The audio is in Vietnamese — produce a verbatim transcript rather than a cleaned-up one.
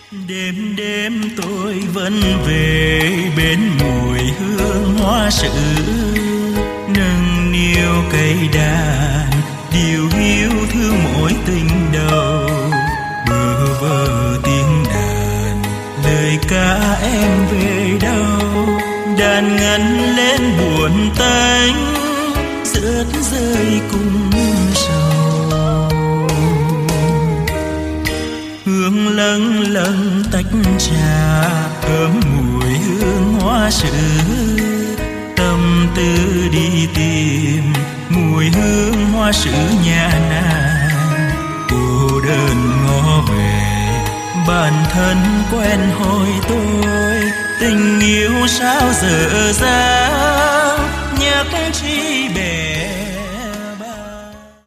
Đêm đêm tôi vẫn về bên mùi hương hoa sữa, nâng niu cây đàn điều hiu thương mỗi tình đầu. Bơ vơ tiếng đàn lời ca em về đâu, đàn ngân lên buồn tênh rớt rơi cùng sầu. Hương lâng lâng tách trà thơm mùi hương hoa sữa, tâm tư đi tìm mùi hương hoa sữa nhà nàng. Cô đơn ngó về bản thân quen hồi tôi, tình yêu sao dở dang nhắc chi bè.